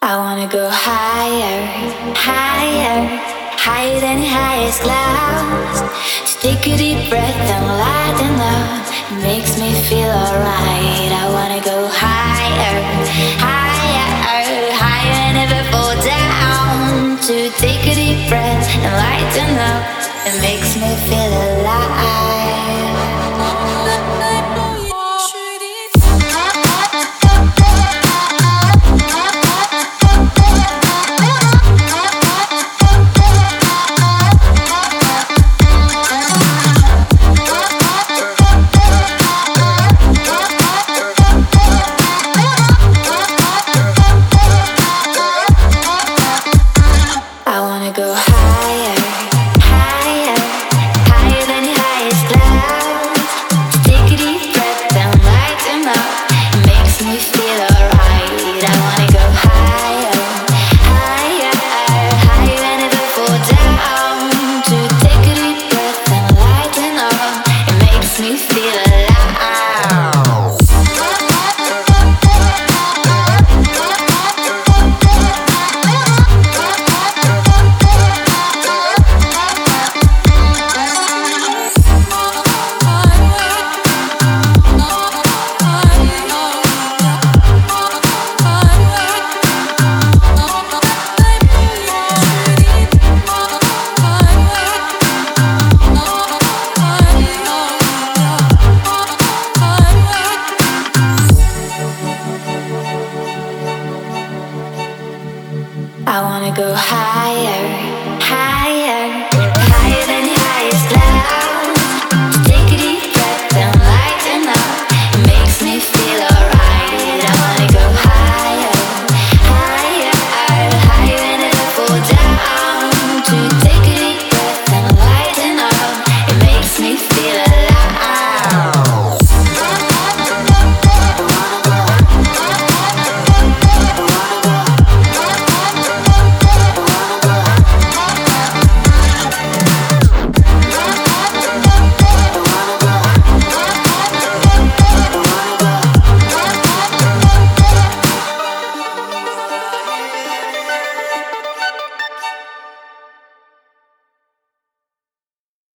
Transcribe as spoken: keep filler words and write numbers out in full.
I wanna go higher, higher, higher than the highest clouds. To take a deep breath and lighten up, it makes me feel alright. I wanna go higher, higher, higher and never fall down. To take a deep breath and lighten up, it makes me feel alive. I wanna go higher,